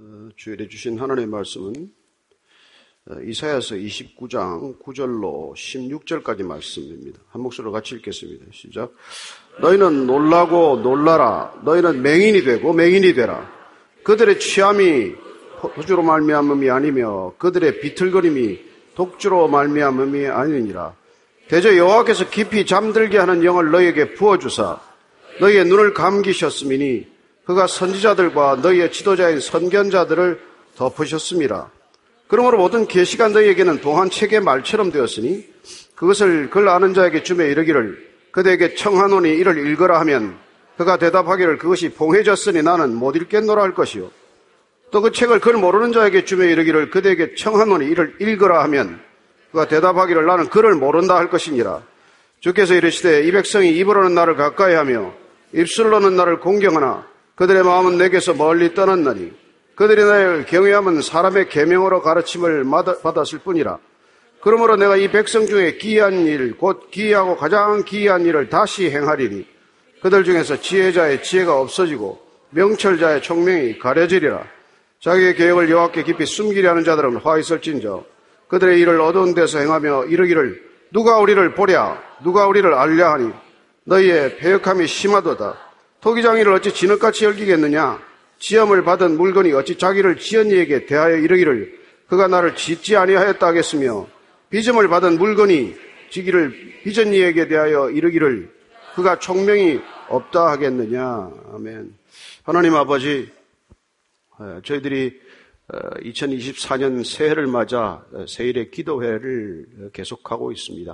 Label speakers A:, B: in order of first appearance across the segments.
A: 주일에 주신 하나님의 말씀은 이사야서 29장 9절로 16절까지 말씀입니다. 한 목소리로 같이 읽겠습니다. 시작. 너희는 놀라고 놀라라. 너희는 맹인이 되고 맹인이 되라. 그들의 취함이 포도주로 말미암음이 아니며 그들의 비틀거림이 독주로 말미암음이 아니니라. 대저 여호와께서 깊이 잠들게 하는 영을 너희에게 부어주사 너희의 눈을 감기셨음이니 그가 선지자들과 너희의 지도자인 선견자들을 덮으셨음이라. 그러므로 모든 계시가 너희에게는 동한 책의 말처럼 되었으니 그것을 글 아는 자에게 주며 이르기를 그대에게 청하노니 이를 읽으라 하면 그가 대답하기를 그것이 봉해졌으니 나는 못 읽겠노라 할 것이요. 또 그 책을 글 모르는 자에게 주며 이르기를 그대에게 청하노니 이를 읽으라 하면 그가 대답하기를 나는 글을 모른다 할 것이니라. 주께서 이르시되 이 백성이 입으로는 나를 가까이하며 입술로는 나를 공경하나 그들의 마음은 내게서 멀리 떠났나니 그들이 나를 경외함은 사람의 계명으로 가르침을 받았을 뿐이라. 그러므로 내가 이 백성 중에 기이한 일, 곧 기이하고 가장 기이한 일을 다시 행하리니 그들 중에서 지혜자의 지혜가 없어지고 명철자의 총명이 가려지리라. 자기의 계획을 여호와께 깊이 숨기려 하는 자들은 화 있을진저 그들의 일을 어두운 데서 행하며 이르기를 누가 우리를 보랴 누가 우리를 알랴 하니 너희의 패역함이 심하도다. 토기장이를 어찌 진흙같이 여기겠느냐? 지엄을 받은 물건이 어찌 자기를 지은 이에게 대하여 이르기를 그가 나를 짓지 아니하였다 하겠으며 빚음을 받은 물건이 지기를 빚은 이에게 대하여 이르기를 그가 총명이 없다 하겠느냐? 아멘. 하나님 아버지, 저희들이 2024년 새해를 맞아 새일의 기도회를 계속하고 있습니다.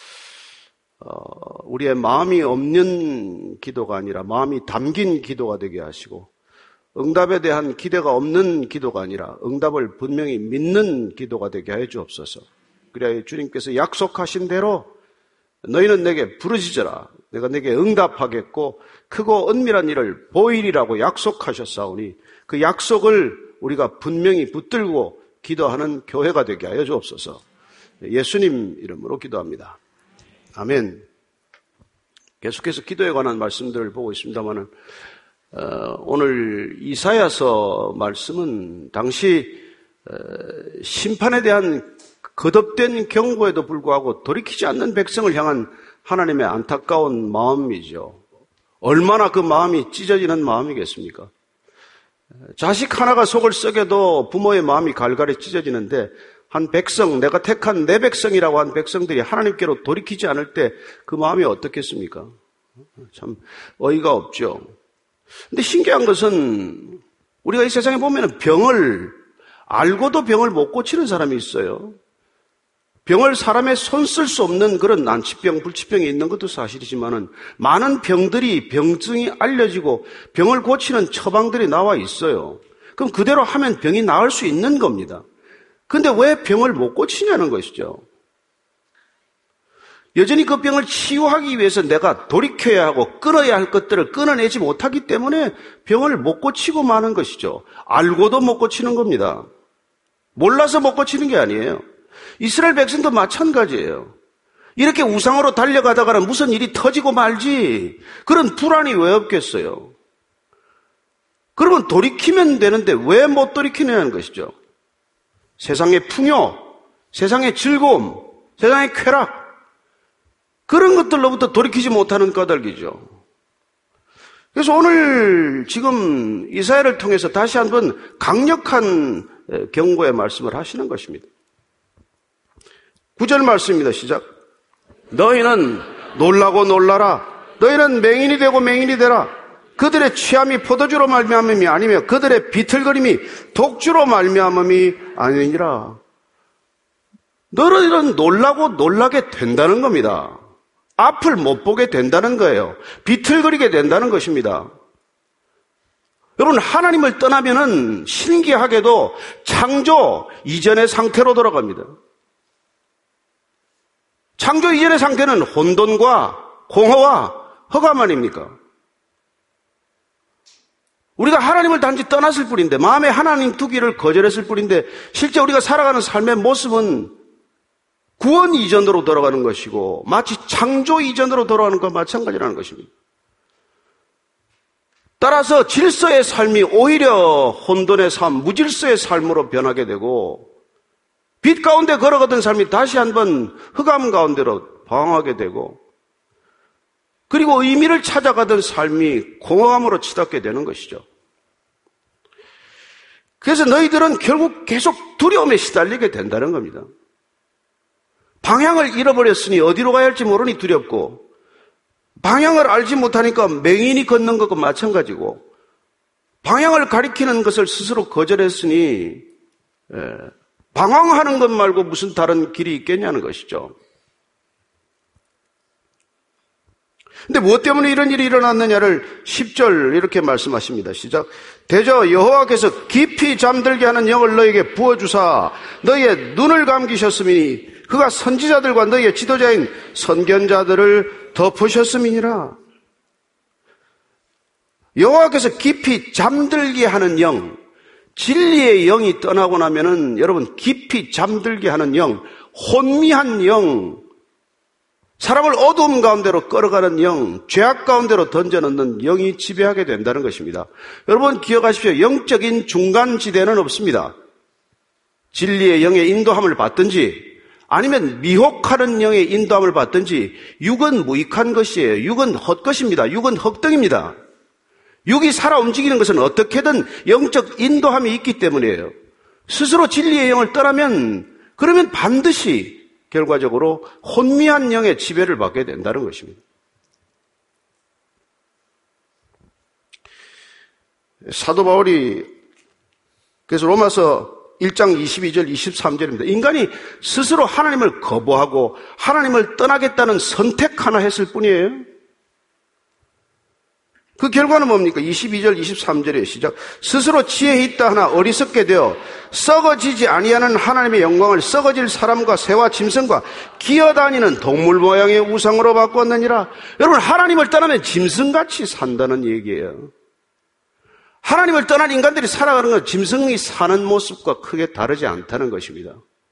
A: 우리의 마음이 없는 기도가 아니라 마음이 담긴 기도가 되게 하시고 응답에 대한 기대가 없는 기도가 아니라 응답을 분명히 믿는 기도가 되게 하여 주옵소서. 그래야 주님께서 약속하신 대로 너희는 내게 부르짖어라. 내가 내게 응답하겠고 크고 은밀한 일을 보이리라고 약속하셨사오니 그 약속을 우리가 분명히 붙들고 기도하는 교회가 되게 하여 주옵소서. 예수님 이름으로 기도합니다. 아멘. 계속해서 기도에 관한 말씀들을 보고 있습니다만은 오늘 이사야서 말씀은 당시 심판에 대한 거듭된 경고에도 불구하고 돌이키지 않는 백성을 향한 하나님의 안타까운 마음이죠. 얼마나 그 마음이 찢어지는 마음이겠습니까? 자식 하나가 속을 썩여도 부모의 마음이 갈갈이 찢어지는데 한 백성, 내가 택한 내 백성이라고 한 백성들이 하나님께로 돌이키지 않을 때 그 마음이 어떻겠습니까? 참 어이가 없죠. 근데 신기한 것은 우리가 이 세상에 보면 병을 알고도 병을 못 고치는 사람이 있어요. 병을 사람의 손 쓸 수 없는 그런 난치병, 불치병이 있는 것도 사실이지만은 많은 병들이 병증이 알려지고 병을 고치는 처방들이 나와 있어요. 그럼 그대로 하면 병이 나을 수 있는 겁니다. 근데 왜 병을 못 고치냐는 것이죠. 여전히 그 병을 치유하기 위해서 내가 돌이켜야 하고 끊어야 할 것들을 끊어내지 못하기 때문에 병을 못 고치고 마는 것이죠. 알고도 못 고치는 겁니다. 몰라서 못 고치는 게 아니에요. 이스라엘 백성도 마찬가지예요. 이렇게 우상으로 달려가다가는 무슨 일이 터지고 말지 그런 불안이 왜 없겠어요. 그러면 돌이키면 되는데 왜 못 돌이키냐는 것이죠. 세상의 풍요, 세상의 즐거움, 세상의 쾌락 그런 것들로부터 돌이키지 못하는 까닭이죠. 그래서 오늘 지금 이사야를 통해서 다시 한번 강력한 경고의 말씀을 하시는 것입니다. 9절 말씀입니다. 시작. 너희는 놀라고 놀라라. 너희는 맹인이 되고 맹인이 되라. 그들의 취함이 포도주로 말미암음이 아니며 그들의 비틀거림이 독주로 말미암음이 아니니라. 너희는 놀라고 놀라게 된다는 겁니다. 앞을 못 보게 된다는 거예요. 비틀거리게 된다는 것입니다. 여러분, 하나님을 떠나면은 신기하게도 창조 이전의 상태로 돌아갑니다. 창조 이전의 상태는 혼돈과 공허와 허감 아닙니까? 우리가 하나님을 단지 떠났을 뿐인데 마음에 하나님 두기를 거절했을 뿐인데 실제 우리가 살아가는 삶의 모습은 구원 이전으로 돌아가는 것이고 마치 창조 이전으로 돌아가는 것과 마찬가지라는 것입니다. 따라서 질서의 삶이 오히려 혼돈의 삶, 무질서의 삶으로 변하게 되고 빛 가운데 걸어가던 삶이 다시 한번 흑암 가운데로 방황하게 되고 그리고 의미를 찾아가던 삶이 공허함으로 치닫게 되는 것이죠. 그래서 너희들은 결국 계속 두려움에 시달리게 된다는 겁니다. 방향을 잃어버렸으니 어디로 가야 할지 모르니 두렵고 방향을 알지 못하니까 맹인이 걷는 것과 마찬가지고 방향을 가리키는 것을 스스로 거절했으니 방황하는 것 말고 무슨 다른 길이 있겠냐는 것이죠. 근데 무엇 때문에 이런 일이 일어났느냐를 10절 이렇게 말씀하십니다. 시작. 대저 여호와께서 깊이 잠들게 하는 영을 너에게 부어주사 너희의 눈을 감기셨음이니 그가 선지자들과 너희의 지도자인 선견자들을 덮으셨음이니라. 여호와께서 깊이 잠들게 하는 영, 진리의 영이 떠나고 나면은 여러분 깊이 잠들게 하는 영, 혼미한 영, 사람을 어두움 가운데로 끌어가는 영, 죄악 가운데로 던져넣는 영이 지배하게 된다는 것입니다. 여러분 기억하십시오. 영적인 중간지대는 없습니다. 진리의 영의 인도함을 받든지 아니면 미혹하는 영의 인도함을 받든지 육은 무익한 것이에요. 육은 헛것입니다. 육은 헛등입니다. 육이 살아 움직이는 것은 어떻게든 영적 인도함이 있기 때문이에요. 스스로 진리의 영을 떠나면 그러면 반드시 결과적으로 혼미한 영의 지배를 받게 된다는 것입니다. 사도 바울이 그래서 로마서 1장 22절 23절입니다. 인간이 스스로 하나님을 거부하고 하나님을 떠나겠다는 선택 하나 했을 뿐이에요. 그 결과는 뭡니까? 22절 23절에 시작. 스스로 지혜 있다 하나 어리석게 되어 썩어지지 아니하는 하나님의 영광을 썩어질 사람과 새와 짐승과 기어다니는 동물 모양의 우상으로 바꾸었느니라. 여러분 하나님을 떠나면 짐승같이 산다는 얘기예요. 하나님을 떠난 인간들이 살아가는 건 짐승이 사는 모습과 크게 다르지 않다는 것입니다.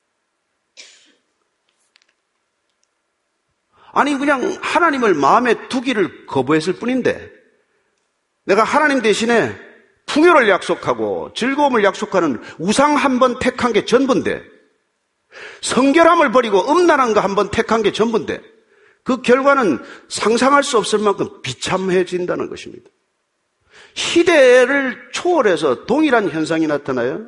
A: 아니 그냥 하나님을 마음에 두기를 거부했을 뿐인데 내가 하나님 대신에 풍요를 약속하고 즐거움을 약속하는 우상 한 번 택한 게 전부인데 성결함을 버리고 음란한 거 한 번 택한 게 전부인데 그 결과는 상상할 수 없을 만큼 비참해진다는 것입니다. 시대를 초월해서 동일한 현상이 나타나요.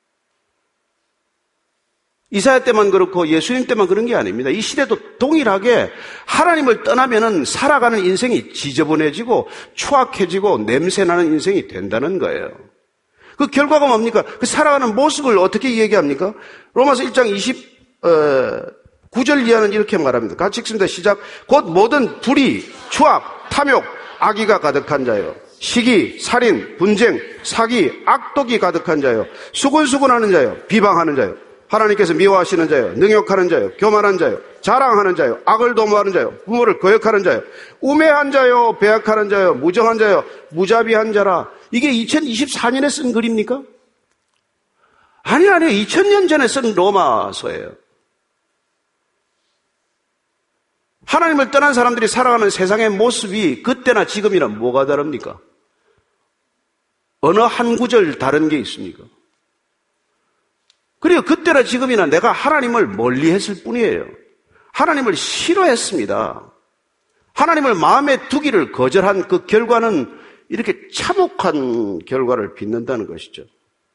A: 이사야 때만 그렇고 예수님 때만 그런 게 아닙니다. 이 시대도 동일하게 하나님을 떠나면은 살아가는 인생이 지저분해지고 추악해지고 냄새나는 인생이 된다는 거예요. 그 결과가 뭡니까? 그 살아가는 모습을 어떻게 얘기합니까? 로마서 1장 29절 이하는 이렇게 말합니다. 같이 읽습니다. 시작. 곧 모든 불의, 추악, 탐욕, 악의가 가득한 자요. 시기, 살인, 분쟁, 사기, 악독이 가득한 자요. 수군수군하는 자요. 비방하는 자요. 하나님께서 미워하시는 자요, 능욕하는 자요, 교만한 자요, 자랑하는 자요, 악을 도모하는 자요, 부모를 거역하는 자요, 우매한 자요, 배약하는 자요, 무정한 자요, 무자비한 자라. 이게 2024년에 쓴 글입니까? 아니요. 2000년 전에 쓴 로마서예요. 하나님을 떠난 사람들이 살아가는 세상의 모습이 그때나 지금이나 뭐가 다릅니까? 어느 한 구절 다른 게 있습니까? 그리고 그때나 지금이나 내가 하나님을 멀리했을 뿐이에요. 하나님을 싫어했습니다. 하나님을 마음에 두기를 거절한 그 결과는 이렇게 참혹한 결과를 빚는다는 것이죠.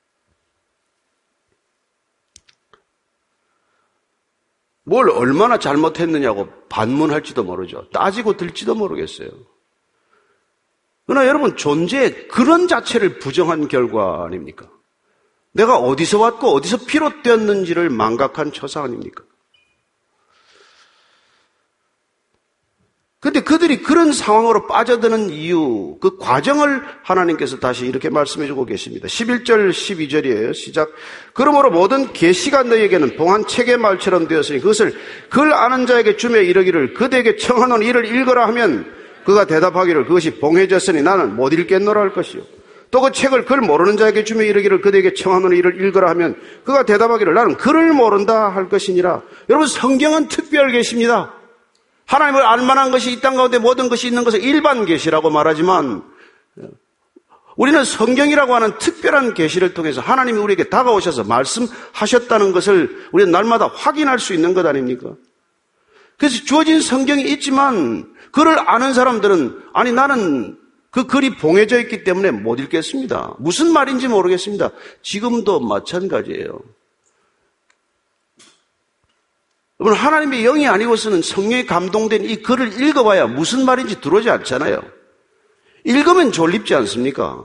A: 뭘 얼마나 잘못했느냐고 반문할지도 모르죠. 따지고 들지도 모르겠어요. 그러나 여러분 존재의 그런 자체를 부정한 결과 아닙니까? 내가 어디서 왔고 어디서 비롯되었는지를 망각한 처사 아닙니까? 그런데 그들이 그런 상황으로 빠져드는 이유, 그 과정을 하나님께서 다시 이렇게 말씀해주고 계십니다. 11절 12절이에요. 시작. 그러므로 모든 계시가 너희에게는 봉한 책의 말처럼 되었으니 그것을 글 아는 자에게 주며 이르기를 그대에게 청하노니 이를 읽어라 하면 그가 대답하기를 그것이 봉해졌으니 나는 못 읽겠노라 할 것이요. 또 그 책을 글 모르는 자에게 주며 이르기를 그대에게 청하노니 이를 읽어라 하면 그가 대답하기를 나는 글을 모른다 할 것이니라. 여러분 성경은 특별 계시입니다. 하나님을 알 만한 것이 이 땅 가운데 모든 것이 있는 것을 일반 계시라고 말하지만 우리는 성경이라고 하는 특별한 계시를 통해서 하나님이 우리에게 다가오셔서 말씀하셨다는 것을 우리는 날마다 확인할 수 있는 것 아닙니까? 그래서 주어진 성경이 있지만 그를 아는 사람들은 아니 나는 그 글이 봉해져 있기 때문에 못 읽겠습니다. 무슨 말인지 모르겠습니다. 지금도 마찬가지예요. 여러분, 하나님의 영이 아니고서는 성령에 감동된 이 글을 읽어봐야 무슨 말인지 들어오지 않잖아요. 읽으면 졸립지 않습니까?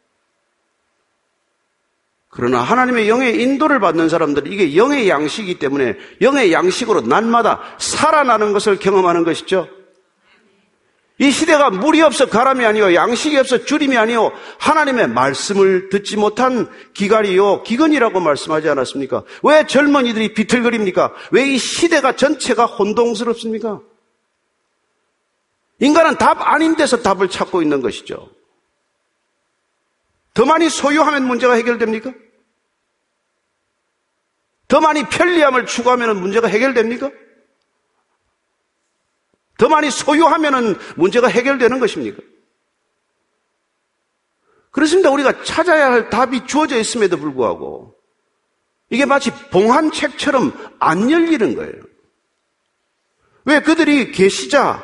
A: 그러나 하나님의 영의 인도를 받는 사람들은 이게 영의 양식이기 때문에 영의 양식으로 날마다 살아나는 것을 경험하는 것이죠. 이 시대가 물이 없어 가람이 아니요 양식이 없어 주림이 아니요 하나님의 말씀을 듣지 못한 기갈이요 기근이라고 말씀하지 않았습니까? 왜 젊은이들이 비틀거립니까? 왜 이 시대가 전체가 혼동스럽습니까? 인간은 답 아닌 데서 답을 찾고 있는 것이죠. 더 많이 소유하면 문제가 해결됩니까? 더 많이 편리함을 추구하면 문제가 해결됩니까? 더 많이 소유하면 문제가 해결되는 것입니까? 그렇습니다. 우리가 찾아야 할 답이 주어져 있음에도 불구하고 이게 마치 봉한 책처럼 안 열리는 거예요. 왜 그들이 계시자,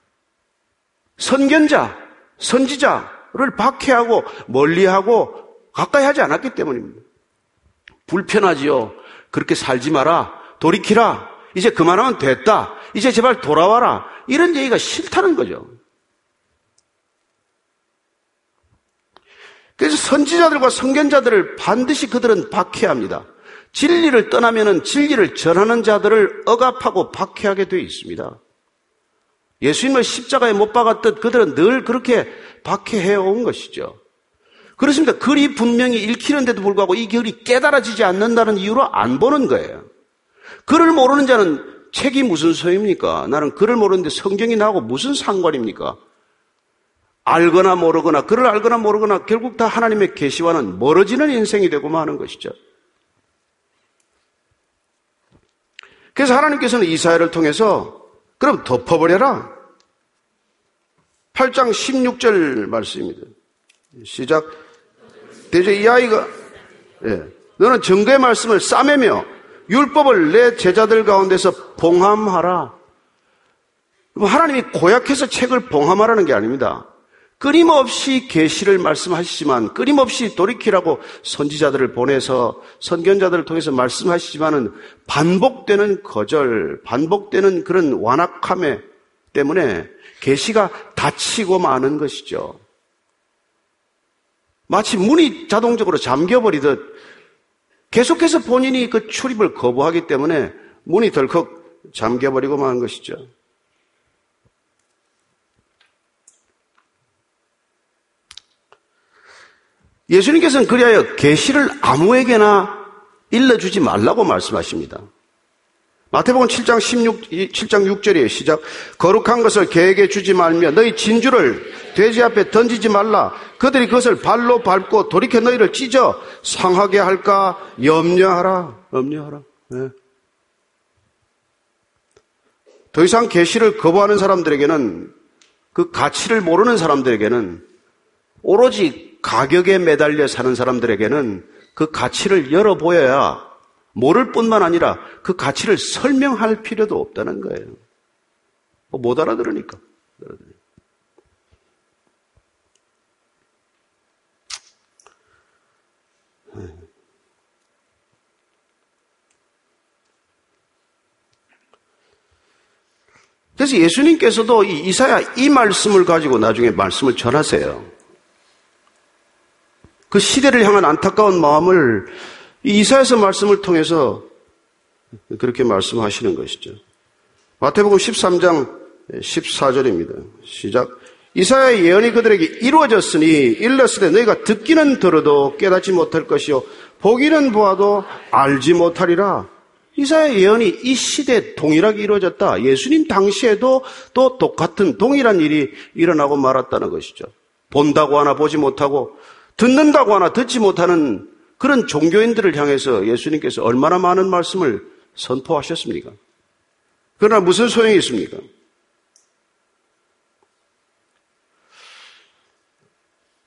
A: 선견자, 선지자를 박해하고 멀리하고 가까이 하지 않았기 때문입니다. 불편하지요. 그렇게 살지 마라. 돌이키라. 이제 그만하면 됐다. 이제 제발 돌아와라. 이런 얘기가 싫다는 거죠. 그래서 선지자들과 선견자들을 반드시 그들은 박해합니다. 진리를 떠나면은 진리를 전하는 자들을 억압하고 박해하게 되어 있습니다. 예수님을 십자가에 못 박았듯 그들은 늘 그렇게 박해해 온 것이죠. 그렇습니다. 글이 분명히 읽히는데도 불구하고 이 글이 깨달아지지 않는다는 이유로 안 보는 거예요. 글을 모르는 자는 책이 무슨 소용입니까? 나는 글을 모르는데 성경이 나하고 무슨 상관입니까? 알거나 모르거나 글을 알거나 모르거나 결국 다 하나님의 계시와는 멀어지는 인생이 되고만 하는 것이죠. 그래서 하나님께서는 이사야를 통해서 그럼 덮어버려라. 8장 16절 말씀입니다. 시작. 대저 이 아이가 너는 증거의 말씀을 싸매며 율법을 내 제자들 가운데서 봉함하라. 하나님이 고약해서 책을 봉함하라는 게 아닙니다. 끊임없이 계시를 말씀하시지만 끊임없이 돌이키라고 선지자들을 보내서 선견자들을 통해서 말씀하시지만은 반복되는 거절, 반복되는 그런 완악함에 때문에 계시가 닫히고 마는 것이죠. 마치 문이 자동적으로 잠겨버리듯 계속해서 본인이 그 출입을 거부하기 때문에 문이 덜컥 잠겨버리고 마는 것이죠. 예수님께서는 그리하여 계시를 아무에게나 일러주지 말라고 말씀하십니다. 마태복음 7장 6절이에요. 시작. 거룩한 것을 개에게 주지 말며 너희 진주를 돼지 앞에 던지지 말라. 그들이 그것을 발로 밟고 돌이켜 너희를 찢어 상하게 할까 염려하라. 네. 더 이상 계시를 거부하는 사람들에게는 그 가치를 모르는 사람들에게는 오로지 가격에 매달려 사는 사람들에게는 그 가치를 열어보여야 모를 뿐만 아니라 그 가치를 설명할 필요도 없다는 거예요. 못 알아들으니까. 그래서 예수님께서도 이 이사야 이 말씀을 가지고 나중에 말씀을 전하세요. 그 시대를 향한 안타까운 마음을 이 이사야서 말씀을 통해서 그렇게 말씀하시는 것이죠. 마태복음 13장 14절입니다. 시작. 이사야의 예언이 그들에게 이루어졌으니 일렀으되 너희가 듣기는 들어도 깨닫지 못할 것이요 보기는 보아도 알지 못하리라. 이사야의 예언이 이 시대에 동일하게 이루어졌다. 예수님 당시에도 또 똑같은 동일한 일이 일어나고 말았다는 것이죠. 본다고 하나 보지 못하고 듣는다고 하나 듣지 못하는 그런 종교인들을 향해서 예수님께서 얼마나 많은 말씀을 선포하셨습니까? 그러나 무슨 소용이 있습니까?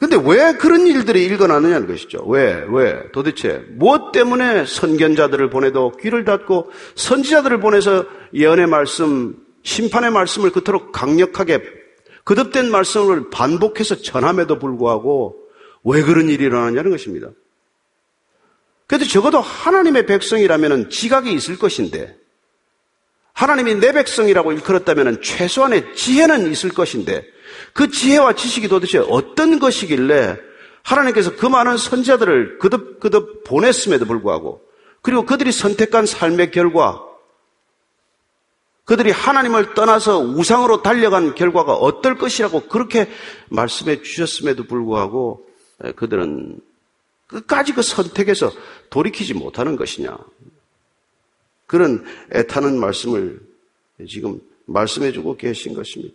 A: 근데 왜 그런 일들이 일어나느냐는 것이죠. 왜? 도대체 무엇 때문에 선견자들을 보내도 귀를 닫고 선지자들을 보내서 예언의 말씀, 심판의 말씀을 그토록 강력하게 거듭된 말씀을 반복해서 전함에도 불구하고 왜 그런 일이 일어나냐는 것입니다. 그래도 적어도 하나님의 백성이라면 지각이 있을 것인데, 하나님이 내 백성이라고 일컬었다면 최소한의 지혜는 있을 것인데, 그 지혜와 지식이 도대체 어떤 것이길래 하나님께서 그 많은 선지자들을 거듭 보냈음에도 불구하고, 그리고 그들이 선택한 삶의 결과, 그들이 하나님을 떠나서 우상으로 달려간 결과가 어떨 것이라고 그렇게 말씀해 주셨음에도 불구하고 그들은 끝까지 그 선택에서 돌이키지 못하는 것이냐. 그런 애타는 말씀을 지금 말씀해 주고 계신 것입니다.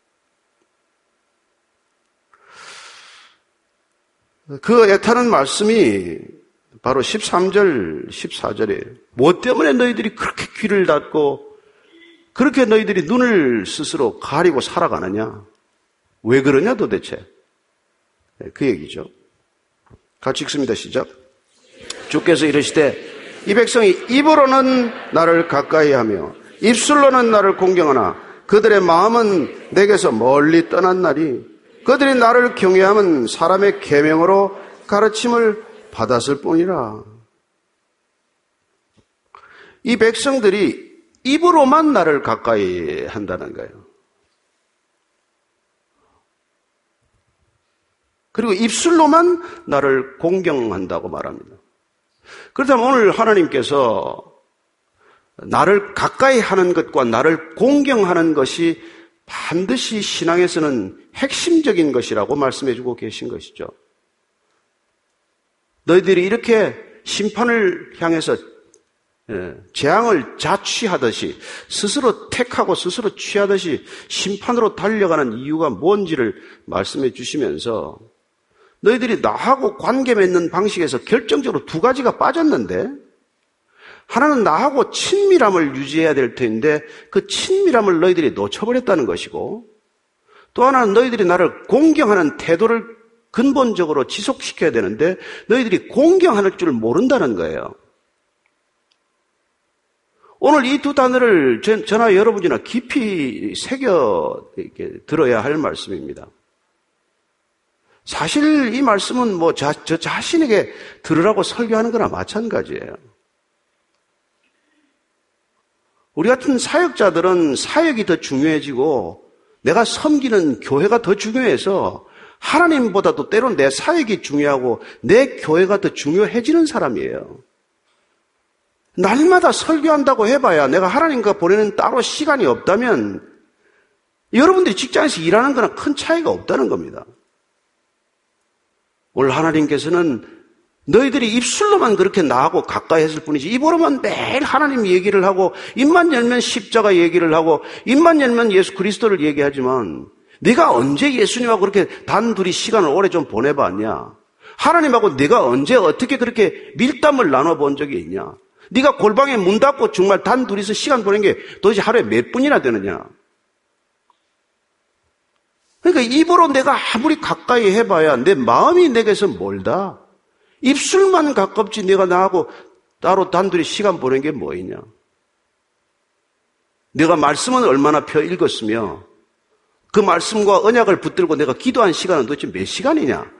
A: 그 애타는 말씀이 바로 13절, 14절이에요. 무엇 때문에 너희들이 그렇게 귀를 닫고 그렇게 너희들이 눈을 스스로 가리고 살아가느냐? 왜 그러냐 도대체? 그 얘기죠. 같이 읽습니다. 시작. 주께서 이르시되 이 백성이 입으로는 나를 가까이 하며 입술로는 나를 공경하나 그들의 마음은 내게서 멀리 떠난 날이 그들이 나를 경외함은 사람의 계명으로 가르침을 받았을 뿐이라. 이 백성들이 입으로만 나를 가까이 한다는 거예요. 그리고 입술로만 나를 공경한다고 말합니다. 그렇다면 오늘 하나님께서 나를 가까이 하는 것과 나를 공경하는 것이 반드시 신앙에서는 핵심적인 것이라고 말씀해 주고 계신 것이죠. 너희들이 이렇게 심판을 향해서 재앙을 자취하듯이 스스로 택하고 스스로 취하듯이 심판으로 달려가는 이유가 뭔지를 말씀해 주시면서 너희들이 나하고 관계 맺는 방식에서 결정적으로 두 가지가 빠졌는데 하나는 나하고 친밀함을 유지해야 될 텐데 그 친밀함을 너희들이 놓쳐버렸다는 것이고 또 하나는 너희들이 나를 공경하는 태도를 근본적으로 지속시켜야 되는데 너희들이 공경할 줄 모른다는 거예요. 오늘 이 두 단어를 저나 여러분이나 깊이 새겨 이렇게 들어야 할 말씀입니다. 사실 이 말씀은 저 자신에게 들으라고 설교하는 거나 마찬가지예요. 우리 같은 사역자들은 사역이 더 중요해지고 내가 섬기는 교회가 더 중요해서 하나님보다도 때론 내 사역이 중요하고 내 교회가 더 중요해지는 사람이에요. 날마다 설교한다고 해봐야 내가 하나님과 보내는 따로 시간이 없다면 여러분들이 직장에서 일하는 거랑 큰 차이가 없다는 겁니다. 오늘 하나님께서는 너희들이 입술로만 그렇게 나하고 가까이 했을 뿐이지 입으로만 매일 하나님 얘기를 하고 입만 열면 십자가 얘기를 하고 입만 열면 예수 그리스도를 얘기하지만 네가 언제 예수님하고 그렇게 단둘이 시간을 오래 좀 보내봤냐? 하나님하고 네가 언제 어떻게 그렇게 밀담을 나눠본 적이 있냐? 네가 골방에 문 닫고 정말 단둘이서 시간 보낸 게 도대체 하루에 몇 분이나 되느냐? 그러니까 입으로 내가 아무리 가까이 해봐야 내 마음이 내게서 멀다. 입술만 가깝지 내가 나하고 따로 단둘이 시간 보낸 게 뭐 있냐? 내가 말씀은 얼마나 펴 읽었으며 그 말씀과 언약을 붙들고 내가 기도한 시간은 도대체 몇 시간이냐?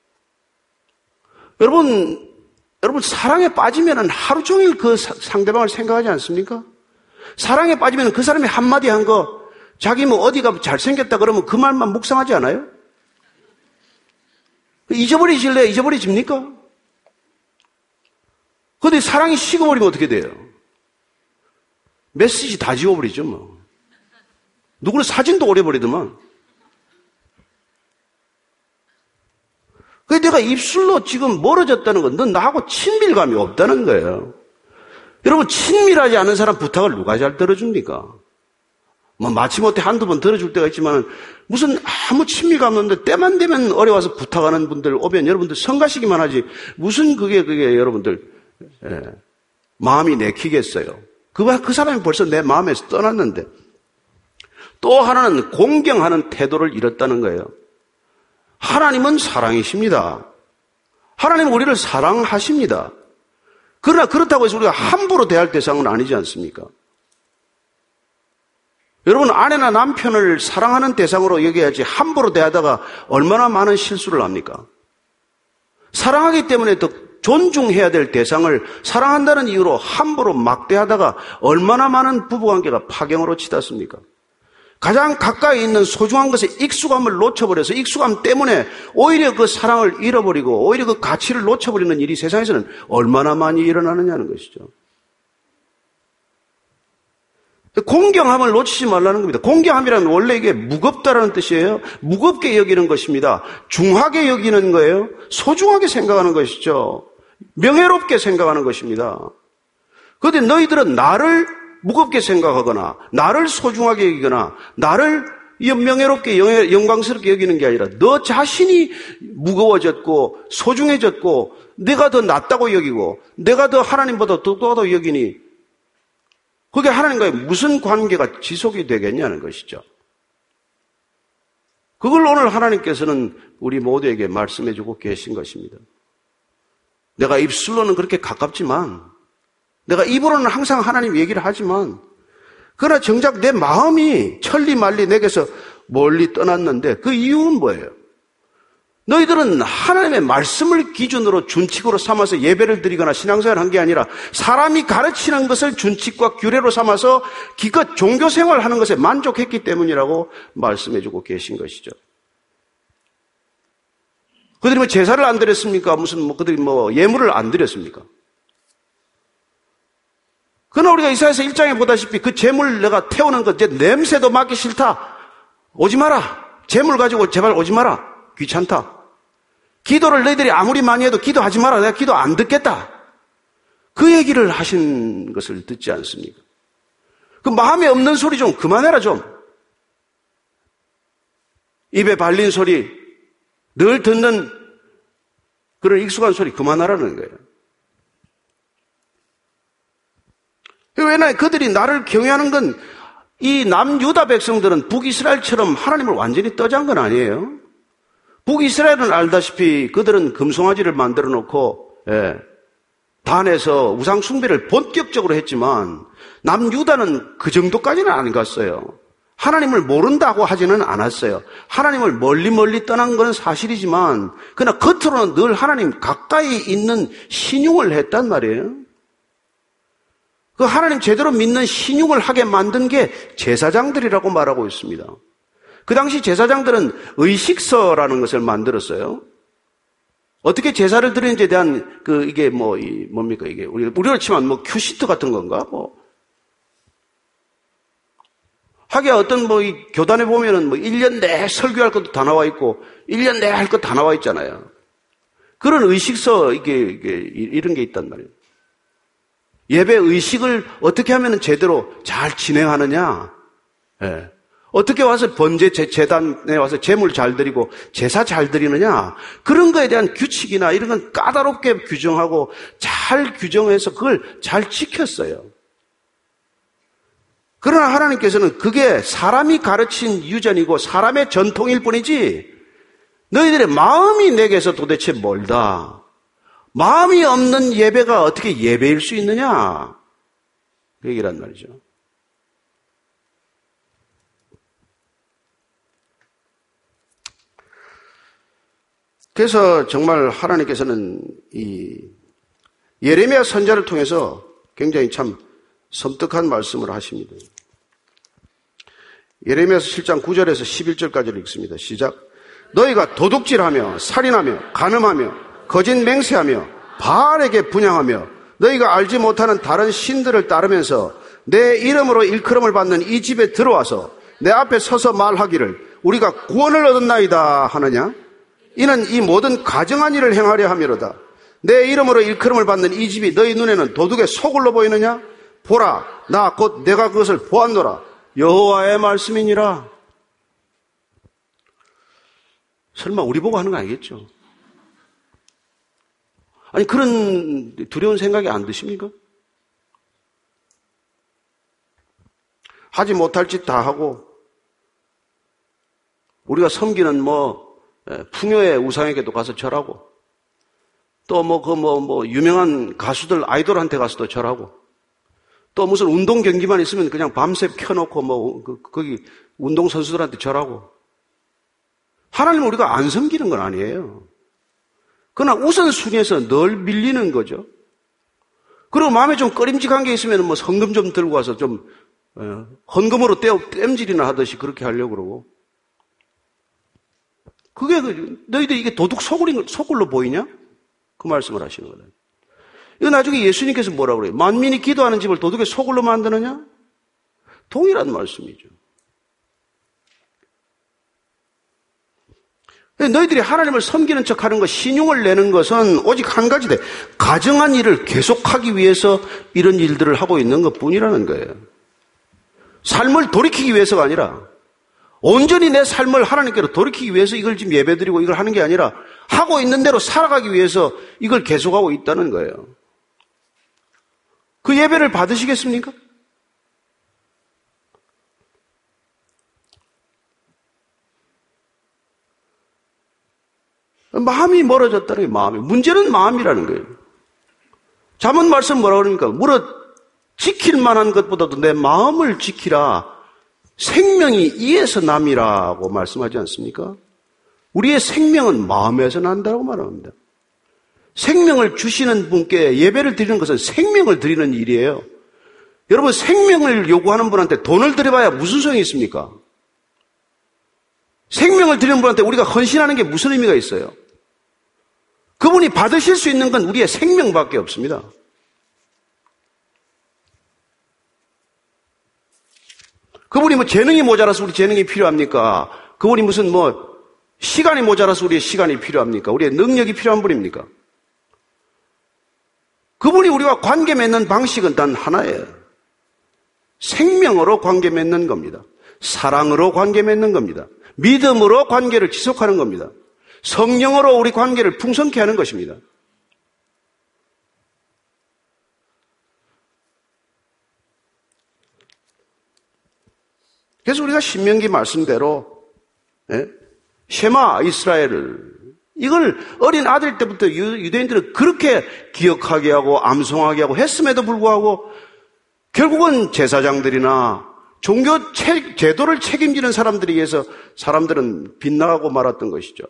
A: 여러분 사랑에 빠지면 하루 종일 그 상대방을 생각하지 않습니까? 사랑에 빠지면 그 사람이 한마디 한 거 자기 어디가 잘생겼다 그러면 그 말만 묵상하지 않아요? 잊어버리실래요? 잊어버리집니까? 근데 사랑이 식어버리면 어떻게 돼요? 메시지 다 지워버리죠, 뭐. 누구는 사진도 오래버리더만. 그게 내가 입술로 지금 멀어졌다는 건 넌 나하고 친밀감이 없다는 거예요. 여러분, 친밀하지 않은 사람 부탁을 누가 잘 들어줍니까? 마치못해 한두 번 들어줄 때가 있지만 무슨 아무 친밀감 없는데 때만 되면 어려워서 부탁하는 분들 오면 여러분들 성가시기만 하지 무슨 그게 여러분들 마음이 내키겠어요. 그 사람이 벌써 내 마음에서 떠났는데 또 하나는 공경하는 태도를 잃었다는 거예요. 하나님은 사랑이십니다. 하나님은 우리를 사랑하십니다. 그러나 그렇다고 해서 우리가 함부로 대할 대상은 아니지 않습니까? 여러분, 아내나 남편을 사랑하는 대상으로 여겨야지 함부로 대하다가 얼마나 많은 실수를 합니까? 사랑하기 때문에 더 존중해야 될 대상을 사랑한다는 이유로 함부로 막대하다가 얼마나 많은 부부관계가 파경으로 치닫습니까? 가장 가까이 있는 소중한 것에 익숙함을 놓쳐버려서 익숙함 때문에 오히려 그 사랑을 잃어버리고 오히려 그 가치를 놓쳐버리는 일이 세상에서는 얼마나 많이 일어나느냐는 것이죠. 공경함을 놓치지 말라는 겁니다. 공경함이라면 원래 이게 무겁다라는 뜻이에요. 무겁게 여기는 것입니다. 중하게 여기는 거예요. 소중하게 생각하는 것이죠. 명예롭게 생각하는 것입니다. 그런데 너희들은 나를 무겁게 생각하거나 나를 소중하게 여기거나 나를 명예롭게 영광스럽게 여기는 게 아니라 너 자신이 무거워졌고 소중해졌고 내가 더 낫다고 여기고 내가 더 하나님보다 더 여기니 그게 하나님과의 무슨 관계가 지속이 되겠냐는 것이죠. 그걸 오늘 하나님께서는 우리 모두에게 말씀해 주고 계신 것입니다. 내가 입술로는 그렇게 가깝지만 내가 입으로는 항상 하나님 얘기를 하지만 그러나 정작 내 마음이 천리말리 내게서 멀리 떠났는데 그 이유는 뭐예요? 너희들은 하나님의 말씀을 기준으로 준칙으로 삼아서 예배를 드리거나 신앙생활을 한 게 아니라 사람이 가르치는 것을 준칙과 규례로 삼아서 기껏 종교생활을 하는 것에 만족했기 때문이라고 말씀해주고 계신 것이죠. 그들이 제사를 안 드렸습니까? 그들이 예물을 안 드렸습니까? 그러나 우리가 이사야서 1장에 보다시피 그 재물 내가 태우는 것, 냄새도 맡기 싫다. 오지 마라. 재물 가지고 제발 오지 마라. 귀찮다. 기도를 너희들이 아무리 많이 해도 기도하지 마라. 내가 기도 안 듣겠다. 그 얘기를 하신 것을 듣지 않습니까? 그 마음에 없는 소리 좀 그만해라 좀. 입에 발린 소리, 늘 듣는 그런 익숙한 소리 그만하라는 거예요. 왜냐하면 그들이 나를 경외하는 건 이 남유다 백성들은 북이스라엘처럼 하나님을 완전히 떠잔 건 아니에요. 북이스라엘은 알다시피 그들은 금송아지를 만들어 놓고 단에서 우상 숭배를 본격적으로 했지만 남유다는 그 정도까지는 안 갔어요. 하나님을 모른다고 하지는 않았어요. 하나님을 멀리 떠난 건 사실이지만 그러나 겉으로는 늘 하나님 가까이 있는 신용을 했단 말이에요. 그 하나님 제대로 믿는 신용을 하게 만든 게 제사장들이라고 말하고 있습니다. 그 당시 제사장들은 의식서라는 것을 만들었어요. 어떻게 제사를 드리는지에 대한 이게 뭡니까 이게 우리로 치면 큐시트 같은 건가 하기야 어떤 이 교단에 보면은 1년 내에 설교할 것도 다 나와 있고 1년 내에 할 것 다 나와 있잖아요. 그런 의식서 이런 게 있단 말이에요. 예배 의식을 어떻게 하면 제대로 잘 진행하느냐. 어떻게 와서 재단에 와서 제물 잘 드리고 제사 잘 드리느냐. 그런 거에 대한 규칙이나 이런 건 까다롭게 규정하고 잘 규정해서 그걸 잘 지켰어요. 그러나 하나님께서는 그게 사람이 가르친 유전이고 사람의 전통일 뿐이지 너희들의 마음이 내게서 도대체 멀다. 마음이 없는 예배가 어떻게 예배일 수 있느냐? 그 얘기란 말이죠. 그래서 정말 하나님께서는 이 예레미야 선지자를 통해서 굉장히 참 섬뜩한 말씀을 하십니다. 예레미야서 7장 9절에서 11절까지를 읽습니다. 시작. 너희가 도둑질하며 살인하며 간음하며 거짓 맹세하며 바알에게 분향하며 너희가 알지 못하는 다른 신들을 따르면서 내 이름으로 일컬음을 받는 이 집에 들어와서 내 앞에 서서 말하기를 우리가 구원을 얻었나이다 하느냐? 이는 이 모든 가정한 일을 행하려 함이로다. 내 이름으로 일컬음을 받는 이 집이 너희 눈에는 도둑의 소굴로 보이느냐? 보라, 나 곧 내가 그것을 보았노라. 여호와의 말씀이니라. 설마 우리 보고 하는 거 아니겠죠? 아니 그런 두려운 생각이 안 드십니까? 하지 못할 짓 다 하고 우리가 섬기는 풍요의 우상에게도 가서 절하고, 또 유명한 가수들, 아이돌한테 가서도 절하고, 또 무슨 운동 경기만 있으면 그냥 밤새 켜놓고 거기 운동선수들한테 절하고. 하나님을 우리가 안 섬기는 건 아니에요. 그러나 우선순위에서 늘 밀리는 거죠. 그리고 마음에 좀 꺼림직한 게 있으면 헌금 좀 들고 와서 좀, 헌금으로 땜질이나 하듯이 그렇게 하려고 그러고. 그게, 너희들 이게 도둑 소굴로 보이냐? 그 말씀을 하시는 거예요. 이거 나중에 예수님께서 뭐라고 그래요? 만민이 기도하는 집을 도둑의 소굴로 만드느냐? 동일한 말씀이죠. 너희들이 하나님을 섬기는 척 하는 것, 신용을 내는 것은 오직 한 가지 돼. 가정한 일을 계속하기 위해서 이런 일들을 하고 있는 것 뿐이라는 거예요. 삶을 돌이키기 위해서가 아니라, 온전히 내 삶을 하나님께로 돌이키기 위해서 이걸 지금 예배드리고 이걸 하는 게 아니라, 하고 있는 대로 살아가기 위해서 이걸 계속하고 있다는 거예요. 그 예배를 받으시겠습니까? 마음이 멀어졌다는 게 마음이. 문제는 마음이라는 거예요. 잠언 말씀 뭐라고 그러니까? 무릇 지킬 만한 것보다도 내 마음을 지키라. 생명이 이에서 남이라고 말씀하지 않습니까? 우리의 생명은 마음에서 난다고 말합니다. 생명을 주시는 분께 예배를 드리는 것은 생명을 드리는 일이에요. 여러분, 생명을 요구하는 분한테 돈을 드려봐야 무슨 소용이 있습니까? 생명을 드리는 분한테 우리가 헌신하는 게 무슨 의미가 있어요? 그분이 받으실 수 있는 건 우리의 생명밖에 없습니다. 그분이 재능이 모자라서 우리 재능이 필요합니까? 그분이 무슨 시간이 모자라서 우리의 시간이 필요합니까? 우리의 능력이 필요한 분입니까? 그분이 우리와 관계 맺는 방식은 단 하나예요. 생명으로 관계 맺는 겁니다. 사랑으로 관계 맺는 겁니다. 믿음으로 관계를 지속하는 겁니다. 성령으로 우리 관계를 풍성케 하는 것입니다. 그래서 우리가 신명기 말씀대로 쉐마 이스라엘을 이걸 어린 아들 때부터 유대인들은 그렇게 기억하게 하고 암송하게 하고 했음에도 불구하고 결국은 제사장들이나 종교 제도를 책임지는 사람들에 의해서 사람들은 빗나가고 말았던 것이죠.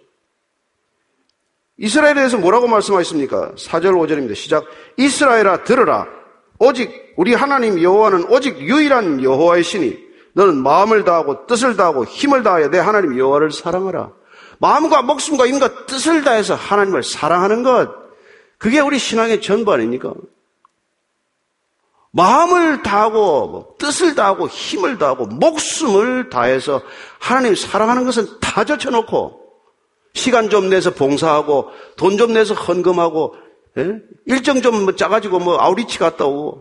A: 이스라엘에 대해서 뭐라고 말씀하셨습니까? 4절 5절입니다. 시작. 이스라엘아 들으라. 오직 우리 하나님 여호와는 오직 유일한 여호와의 신이 너는 마음을 다하고 뜻을 다하고 힘을 다하여 내 하나님 여호와를 사랑하라. 마음과 목숨과 힘과 뜻을 다해서 하나님을 사랑하는 것, 그게 우리 신앙의 전부 아닙니까? 마음을 다하고 뜻을 다하고 힘을 다하고 목숨을 다해서 하나님 사랑하는 것은 다 젖혀놓고 시간 좀 내서 봉사하고 돈 좀 내서 헌금하고 일정 좀 짜가지고 아우리치 갔다 오고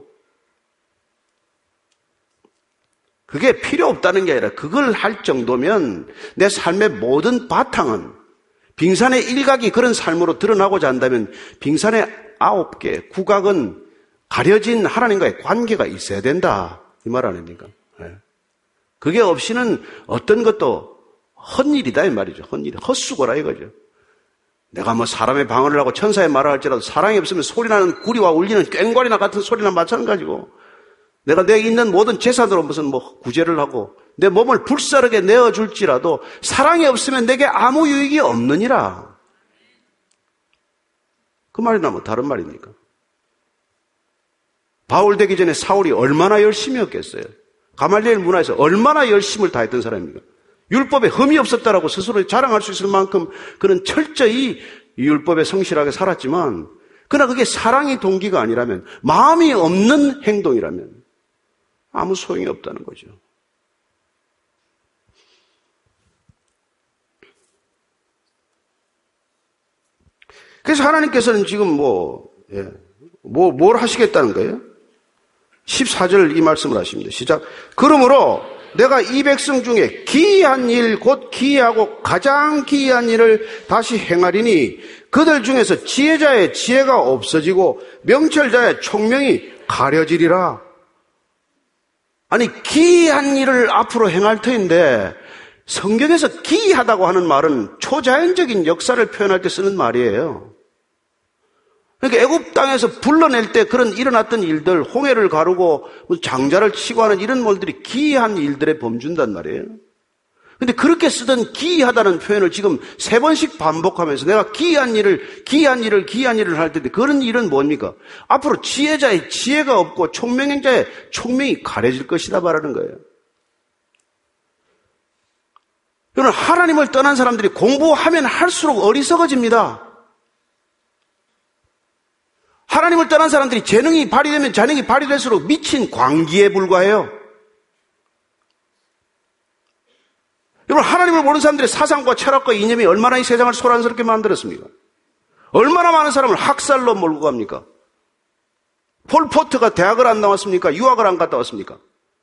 A: 그게 필요 없다는 게 아니라 그걸 할 정도면 내 삶의 모든 바탕은 빙산의 일각이 그런 삶으로 드러나고자 한다면 빙산의 9개 국악은 가려진 하나님과의 관계가 있어야 된다. 이 말 아닙니까? 그게 없이는 어떤 것도 헛일이다 이 말이죠. 헛일, 헛수고라 이거죠. 내가 사람의 방언을 하고 천사의 말을 할지라도 사랑이 없으면 소리나는 구리와 울리는 꽹과리나 같은 소리나 마찬가지고 내가 내 있는 모든 재산으로 무슨 구제를 하고 내 몸을 불사르게 내어줄지라도 사랑이 없으면 내게 아무 유익이 없느니라. 그 말이나 다른 말입니까? 바울 되기 전에 사울이 얼마나 열심히 했겠어요? 가말리엘 문화에서 얼마나 열심을 다했던 사람입니까? 율법에 흠이 없었다라고 스스로 자랑할 수 있을 만큼 그는 철저히 율법에 성실하게 살았지만 그러나 그게 사랑이 동기가 아니라면 마음이 없는 행동이라면 아무 소용이 없다는 거죠. 그래서 하나님께서는 지금 뭘 하시겠다는 거예요? 14절 이 말씀을 하십니다. 시작. 그러므로 내가 이 백성 중에 기이한 일, 곧 기이하고 가장 기이한 일을 다시 행하리니 그들 중에서 지혜자의 지혜가 없어지고 명철자의 총명이 가려지리라. 아니 기이한 일을 앞으로 행할 터인데 성경에서 기이하다고 하는 말은 초자연적인 역사를 표현할 때 쓰는 말이에요. 그러니까 애굽 땅에서 불러낼 때 그런 일어났던 일들, 홍해를 가르고 장자를 치고 하는 이런 일들이 기이한 일들에 범준단 말이에요. 근데 그렇게 쓰던 기이하다는 표현을 지금 3번씩 반복하면서 내가 기이한 일을 할 텐데 그런 일은 뭡니까? 앞으로 지혜자의 지혜가 없고 총명자의 총명이 가려질 것이다 말하는 거예요. 여러분, 하나님을 떠난 사람들이 공부하면 할수록 어리석어집니다. 하나님을 떠난 사람들이 재능이 발휘되면 재능이 발휘될수록 미친 광기에 불과해요. 여러분, 하나님을 모르는 사람들의 사상과 철학과 이념이 얼마나 이 세상을 소란스럽게 만들었습니까? 얼마나 많은 사람을 학살로 몰고 갑니까? 폴포트가 대학을 안 나왔습니까? 유학을 안 갔다 왔습니까?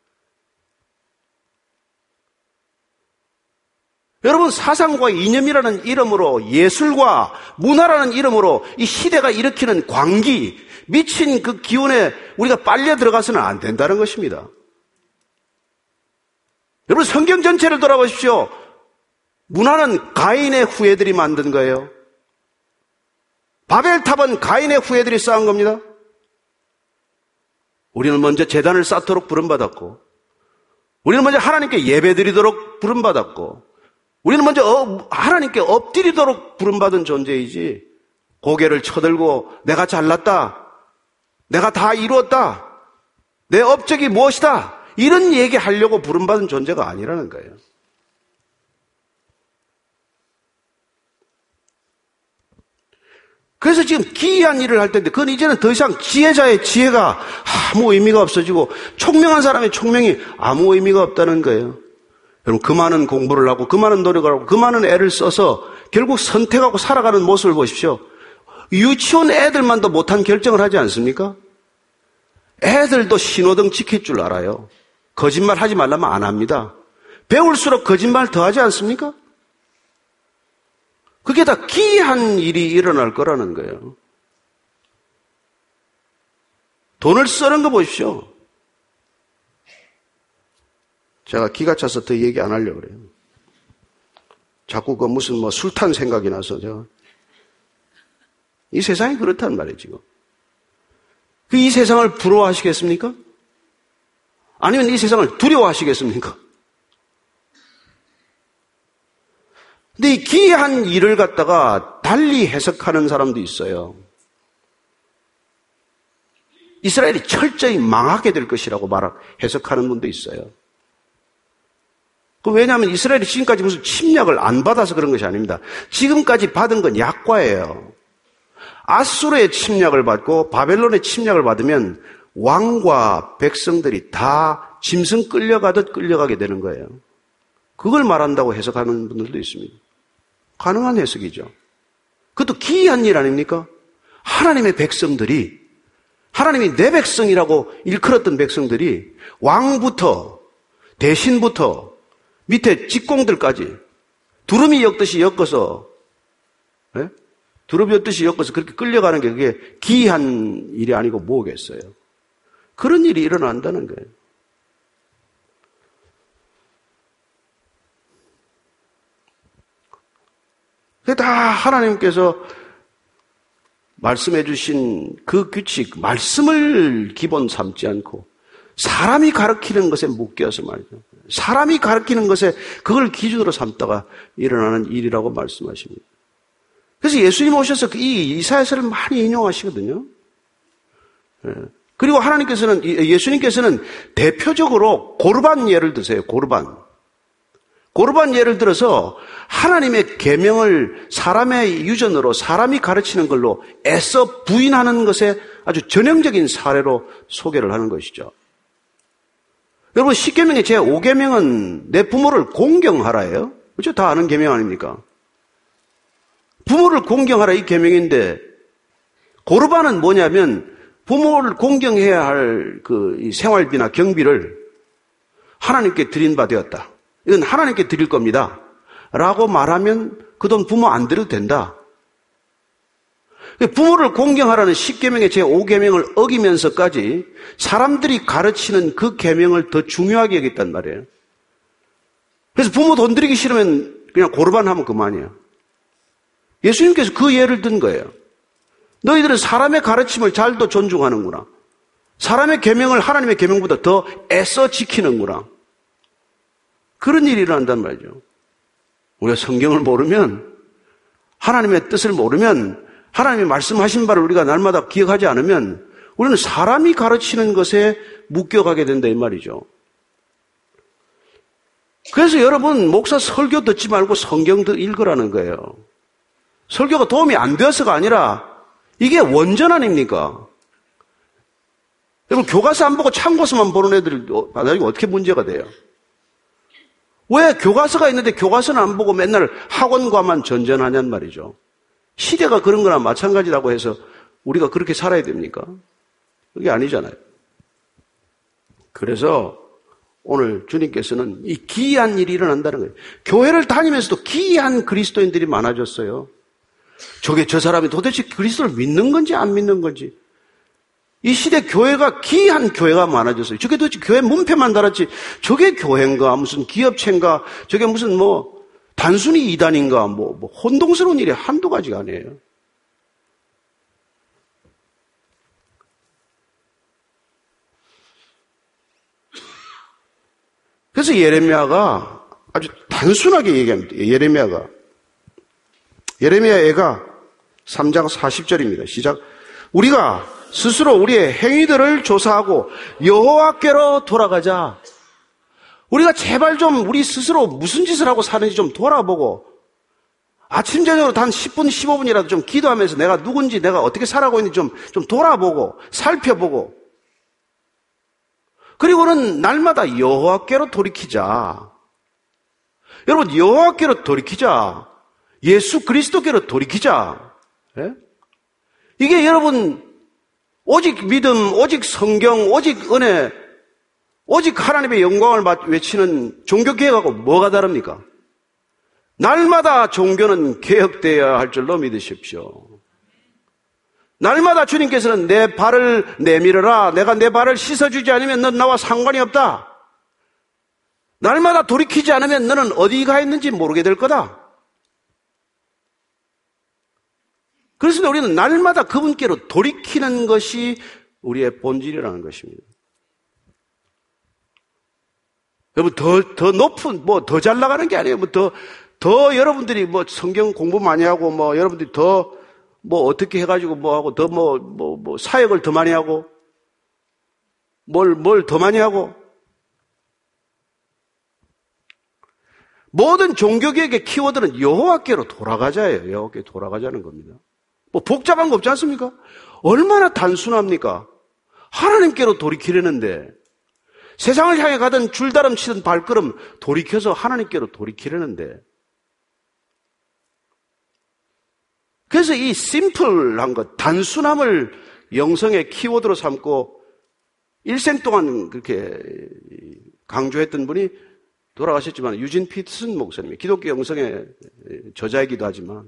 A: 여러분, 사상과 이념이라는 이름으로, 예술과 문화라는 이름으로 이 시대가 일으키는 광기, 미친 그 기운에 우리가 빨려 들어가서는 안 된다는 것입니다. 여러분, 성경 전체를 돌아보십시오. 문화는 가인의 후예들이 만든 거예요. 바벨탑은 가인의 후예들이 쌓은 겁니다. 우리는 먼저 제단을 쌓도록 부름받았고, 우리는 먼저 하나님께 예배드리도록 부름받았고, 우리는 먼저 하나님께 엎드리도록 부름받은 존재이지, 고개를 쳐들고 내가 잘났다, 내가 다 이루었다, 내 업적이 무엇이다, 이런 얘기하려고 부름받은 존재가 아니라는 거예요. 그래서 지금 기이한 일을 할 텐데 그건 이제는 더 이상 지혜자의 지혜가 아무 의미가 없어지고 총명한 사람의 총명이 아무 의미가 없다는 거예요. 여러분, 그 많은 공부를 하고 그 많은 노력을 하고 그 많은 애를 써서 결국 선택하고 살아가는 모습을 보십시오. 유치원 애들만도 못한 결정을 하지 않습니까? 애들도 신호등 지킬 줄 알아요. 거짓말 하지 말라면 안 합니다. 배울수록 거짓말 더 하지 않습니까? 그게 다 기이한 일이 일어날 거라는 거예요. 돈을 쓰는 거 보십시오. 제가 기가 차서 더 얘기 안 하려고 그래요. 자꾸 그 무슨 술탄 생각이 나서 제가. 이 세상이 그렇단 말이에요, 지금. 이 세상을 부러워하시겠습니까? 아니면 이 세상을 두려워하시겠습니까? 근데 이 기이한 일을 갖다가 달리 해석하는 사람도 있어요. 이스라엘이 철저히 망하게 될 것이라고 해석하는 분도 있어요. 왜냐하면 이스라엘이 지금까지 무슨 침략을 안 받아서 그런 것이 아닙니다. 지금까지 받은 건 약과예요. 아수르의 침략을 받고 바벨론의 침략을 받으면 왕과 백성들이 다 짐승 끌려가듯 끌려가게 되는 거예요. 그걸 말한다고 해석하는 분들도 있습니다. 가능한 해석이죠. 그것도 기이한 일 아닙니까? 하나님의 백성들이, 하나님이 내 백성이라고 일컬었던 백성들이 왕부터 대신부터 밑에 직공들까지 두루미 엮듯이 엮어서, 네? 두루미 엮듯이 엮어서 그렇게 끌려가는 게 그게 기이한 일이 아니고 뭐겠어요? 그런 일이 일어난다는 거예요. 그게 다 하나님께서 말씀해 주신 그 규칙, 말씀을 기본 삼지 않고 사람이 가르치는 것에 묶여서 말이죠. 사람이 가르치는 것에 그걸 기준으로 삼다가 일어나는 일이라고 말씀하십니다. 그래서 예수님 오셔서 이 이사야서를 많이 인용하시거든요. 그리고 예수님께서는 대표적으로 고르반 예를 드세요. 고르반 예를 들어서 하나님의 계명을 사람의 유전으로 사람이 가르치는 걸로 애써 부인하는 것에 아주 전형적인 사례로 소개를 하는 것이죠. 여러분, 10계명의 제5계명은 내 부모를 공경하라예요. 그렇죠? 다 아는 계명 아닙니까? 부모를 공경하라 이 계명인데 고르반은 뭐냐면 부모를 공경해야 할 이 생활비나 경비를 하나님께 드린 바 되었다. 이건 하나님께 드릴 겁니다. 라고 말하면 그 돈 부모 안 드려도 된다. 부모를 공경하라는 10계명의 제5계명을 어기면서까지 사람들이 가르치는 그 계명을 더 중요하게 여겼단 말이에요. 그래서 부모 돈 드리기 싫으면 그냥 고르반 하면 그만이에요. 예수님께서 그 예를 든 거예요. 너희들은 사람의 가르침을 잘도 존중하는구나. 사람의 계명을 하나님의 계명보다 더 애써 지키는구나. 그런 일이 일어난단 말이죠. 우리가 성경을 모르면, 하나님의 뜻을 모르면, 하나님이 말씀하신 바를 우리가 날마다 기억하지 않으면 우리는 사람이 가르치는 것에 묶여가게 된다 이 말이죠. 그래서 여러분, 목사 설교 듣지 말고 성경 읽으라는 거예요. 설교가 도움이 안 되어서가 아니라 이게 원전 아닙니까? 여러분, 교과서 안 보고 참고서만 보는 애들이 나중에 어떻게 문제가 돼요? 왜 교과서가 있는데 교과서는 안 보고 맨날 학원과만 전전하냔 말이죠. 시대가 그런 거나 마찬가지라고 해서 우리가 그렇게 살아야 됩니까? 그게 아니잖아요. 그래서 오늘 주님께서는 이 기이한 일이 일어난다는 거예요. 교회를 다니면서도 기이한 그리스도인들이 많아졌어요. 저 사람이 도대체 그리스도를 믿는 건지 안 믿는 건지. 이 시대 교회가 기이한 교회가 많아졌어요. 저게 도대체 교회 문패만 달았지 저게 교회인가 무슨 기업체인가 저게 무슨 단순히 이단인가 혼동스러운 일이 한두 가지가 아니에요. 그래서 예레미야가 아주 단순하게 얘기합니다. 예레미야가 3장 40절입니다. 시작. 우리가 스스로 우리의 행위들을 조사하고 여호와께로 돌아가자. 우리가 제발 좀 우리 스스로 무슨 짓을 하고 사는지 좀 돌아보고 아침 저녁으로 단 10분 15분이라도 좀 기도하면서 내가 누군지 내가 어떻게 살아가고 있는지 좀 돌아보고 살펴보고 그리고는 날마다 여호와께로 돌이키자. 여러분, 여호와께로 돌이키자. 예수 그리스도께로 돌이키자. 예? 이게 여러분 오직 믿음, 오직 성경, 오직 은혜, 오직 하나님의 영광을 외치는 종교개혁하고 뭐가 다릅니까? 날마다 종교는 개혁되어야 할 줄로 믿으십시오. 날마다 주님께서는 내 발을 내밀어라. 내가 내 발을 씻어주지 않으면 넌 나와 상관이 없다. 날마다 돌이키지 않으면 너는 어디 가 있는지 모르게 될 거다. 그래서 우리는 날마다 그분께로 돌이키는 것이 우리의 본질이라는 것입니다. 여러분, 더 높은, 더 잘 나가는 게 아니에요. 더 여러분들이 성경 공부 많이 하고, 여러분들이 더 어떻게 해가지고 하고, 더 사역을 더 많이 하고, 뭘 더 많이 하고. 모든 종교개혁의 키워드는 여호와께로 돌아가자예요. 여호와께로 돌아가자는 겁니다. 복잡한 거 없지 않습니까? 얼마나 단순합니까? 하나님께로 돌이키려는데, 세상을 향해 가던 줄다름 치던 발걸음 돌이켜서 하나님께로 돌이키려는데, 그래서 이 심플한 것, 단순함을 영성의 키워드로 삼고 일생 동안 그렇게 강조했던 분이 돌아가셨지만 유진 피터슨 목사님이 기독교 영성의 저자이기도 하지만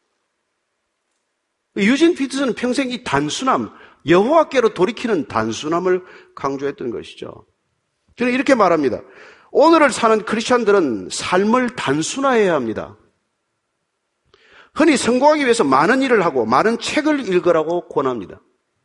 A: 유진 피터슨은 평생 이 단순함, 여호와께로 돌이키는 단순함을 강조했던 것이죠. 저는 이렇게 말합니다. 오늘을 사는 크리스찬들은 삶을 단순화해야 합니다. 흔히 성공하기 위해서 많은 일을 하고 많은 책을 읽으라고 권합니다.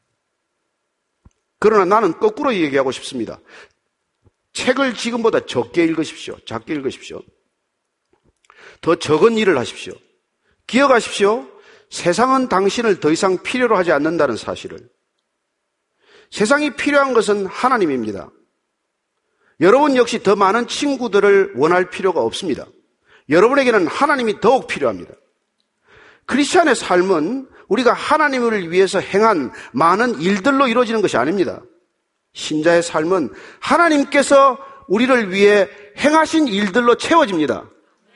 A: 그러나 나는 거꾸로 얘기하고 싶습니다. 책을 지금보다 적게 읽으십시오. 작게 읽으십시오. 더 적은 일을 하십시오. 기억하십시오. 세상은 당신을 더 이상 필요로 하지 않는다는 사실을. 세상이 필요한 것은 하나님입니다. 여러분 역시 더 많은 친구들을 원할 필요가 없습니다. 여러분에게는 하나님이 더욱 필요합니다. 크리스찬의 삶은 우리가 하나님을 위해서 행한 많은 일들로 이루어지는 것이 아닙니다. 신자의 삶은 하나님께서 우리를 위해 행하신 일들로 채워집니다.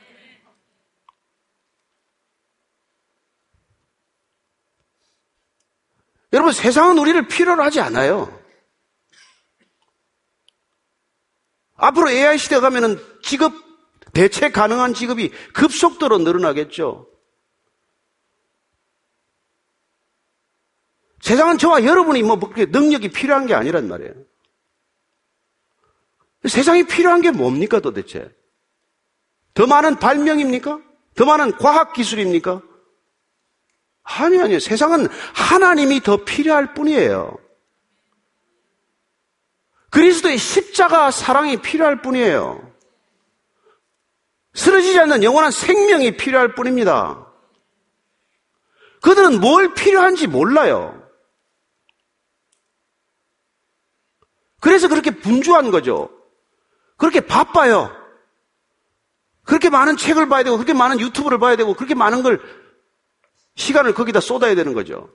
A: 여러분, 세상은 우리를 필요로 하지 않아요. 앞으로 AI 시대가 가면은 대체 가능한 직업이 급속도로 늘어나겠죠. 세상은 저와 여러분이 그렇게 능력이 필요한 게 아니란 말이에요. 세상이 필요한 게 뭡니까 도대체? 더 많은 발명입니까? 더 많은 과학기술입니까? 아니요. 세상은 하나님이 더 필요할 뿐이에요. 그리스도의 십자가 사랑이 필요할 뿐이에요. 쓰러지지 않는 영원한 생명이 필요할 뿐입니다. 그들은 뭘 필요한지 몰라요. 그래서 그렇게 분주한 거죠. 그렇게 바빠요. 그렇게 많은 책을 봐야 되고, 그렇게 많은 유튜브를 봐야 되고, 그렇게 많은 걸, 시간을 거기다 쏟아야 되는 거죠.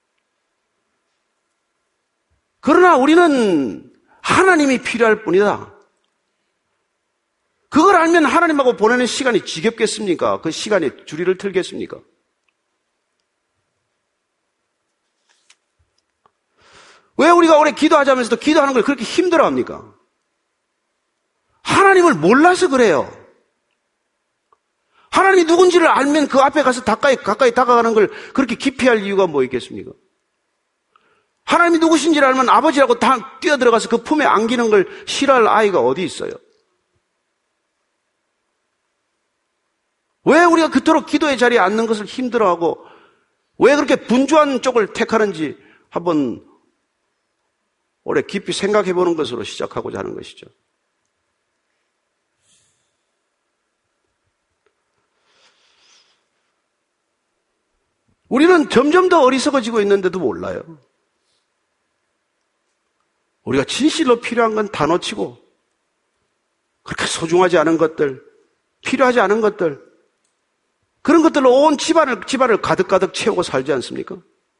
A: 그러나 우리는 하나님이 필요할 뿐이다. 그걸 알면 하나님하고 보내는 시간이 지겹겠습니까? 그 시간에 줄이를 틀겠습니까? 왜 우리가 오래 기도하자면서도 기도하는 걸 그렇게 힘들어합니까? 하나님을 몰라서 그래요. 하나님이 누군지를 알면 그 앞에 가서 가까이 다가가는 걸 그렇게 깊이 할 이유가 뭐 있겠습니까? 하나님이 누구신지를 알면 아버지라고 다 뛰어들어가서 그 품에 안기는 걸 싫어할 아이가 어디 있어요? 왜 우리가 그토록 기도의 자리에 앉는 것을 힘들어하고 왜 그렇게 분주한 쪽을 택하는지 한번 오래 깊이 생각해 보는 것으로 시작하고자 하는 것이죠. 우리는 점점 더 어리석어지고 있는데도 몰라요. 우리가 진실로 필요한 건 다 놓치고 그렇게 소중하지 않은 것들, 필요하지 않은 것들, 그런 것들로 온 집안을 가득가득 채우고 살지 않습니까?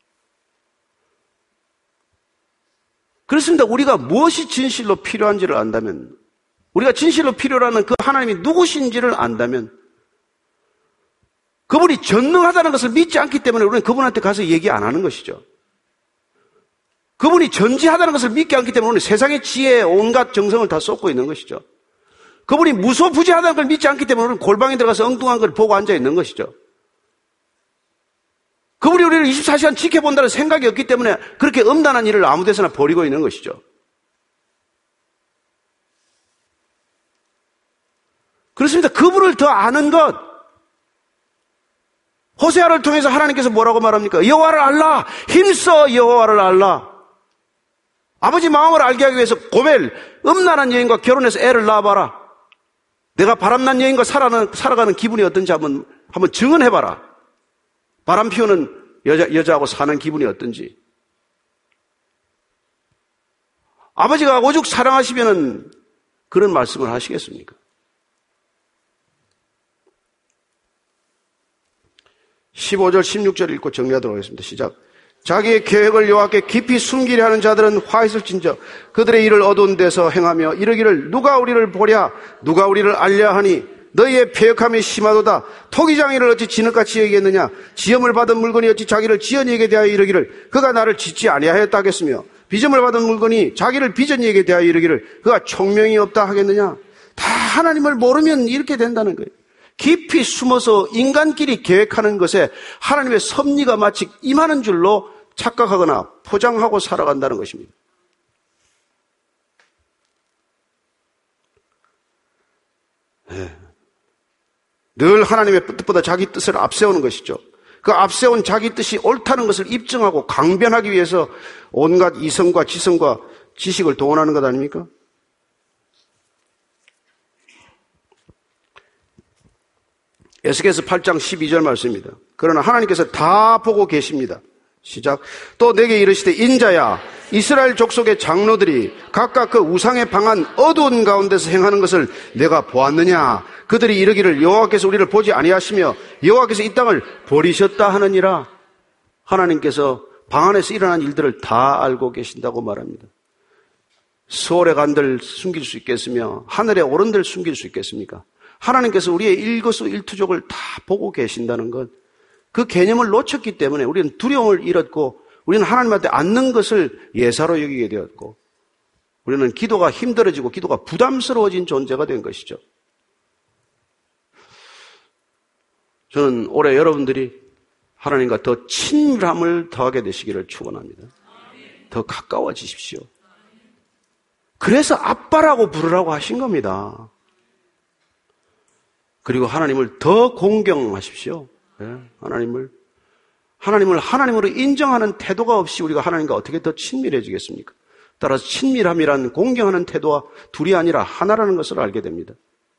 A: 그렇습니다. 우리가 무엇이 진실로 필요한지를 안다면, 우리가 진실로 필요라는 그 하나님이 누구신지를 안다면, 그분이 전능하다는 것을 믿지 않기 때문에 우리는 그분한테 가서 얘기 안 하는 것이죠. 그분이 전지하다는 것을 믿지 않기 때문에 우리는 세상의 지혜에 온갖 정성을 다 쏟고 있는 것이죠. 그분이 무소부지하다는 걸 믿지 않기 때문에 우리는 골방에 들어가서 엉뚱한 걸 보고 앉아 있는 것이죠. 그분이 우리를 24시간 지켜본다는 생각이 없기 때문에 그렇게 음란한 일을 아무 데서나 벌이고 있는 것이죠. 그렇습니다. 그분을 더 아는 것. 호세아를 통해서 하나님께서 뭐라고 말합니까? 여호와를 알라. 힘써 여호와를 알라. 아버지 마음을 알게 하기 위해서 고멜, 음란한 여인과 결혼해서 애를 낳아봐라. 내가 바람난 여인과 살아가는 기분이 어떤지 한번 증언해봐라. 바람 피우는 여자하고 사는 기분이 어떤지. 아버지가 오죽 사랑하시면은 그런 말씀을 하시겠습니까? 15절, 16절 읽고 정리하도록 하겠습니다. 시작. 자기의 계획을 여호와께 깊이 숨기려 하는 자들은 화 있을진저 그들의 일을 어두운 데서 행하며 이르기를 누가 우리를 보랴 누가 우리를 알랴 하니 너희의 패역함이 심하도다. 토기장이를 어찌 진흙같이 여기겠느냐 지음을 받은 물건이 어찌 자기를 지은 이에게 대하여 이르기를 그가 나를 짓지 아니하였다 하겠으며 빚음을 받은 물건이 자기를 빚은 이에게 대하여 이르기를 그가 총명이 없다 하겠느냐. 다 하나님을 모르면 이렇게 된다는 거예요. 깊이 숨어서 인간끼리 계획하는 것에 하나님의 섭리가 마치 임하는 줄로 착각하거나 포장하고 살아간다는 것입니다. 네. 늘 하나님의 뜻보다 자기 뜻을 앞세우는 것이죠. 그 앞세운 자기 뜻이 옳다는 것을 입증하고 강변하기 위해서 온갖 이성과 지성과 지식을 동원하는 것 아닙니까? 에스겔서 8장 12절 말씀입니다. 그러나 하나님께서 다 보고 계십니다. 시작. 또 내게 이르시되 인자야 이스라엘 족속의 장로들이 각각 그 우상에 방한 어두운 가운데서 행하는 것을 내가 보았느냐. 그들이 이르기를 여호와께서 우리를 보지 아니하시며 여호와께서 이 땅을 버리셨다 하느니라. 하나님께서 방 안에서 일어난 일들을 다 알고 계신다고 말합니다. 수월에 간들 숨길 수 있겠으며 하늘에 오른들 숨길 수 있겠습니까? 하나님께서 우리의 일거수일투족을 다 보고 계신다는 것, 그 개념을 놓쳤기 때문에 우리는 두려움을 잃었고 우리는 하나님한테 앉는 것을 예사로 여기게 되었고 우리는 기도가 힘들어지고 기도가 부담스러워진 존재가 된 것이죠. 저는 올해 여러분들이 하나님과 더 친밀함을 더하게 되시기를 축원합니다. 더 가까워지십시오. 그래서 아빠라고 부르라고 하신 겁니다. 그리고 하나님을 더 공경하십시오. 예, 하나님을 하나님으로 인정하는 태도가 없이 우리가 하나님과 어떻게 더 친밀해지겠습니까? 따라서 친밀함이란 공경하는 태도와 둘이 아니라 하나라는 것을 알게 됩니다.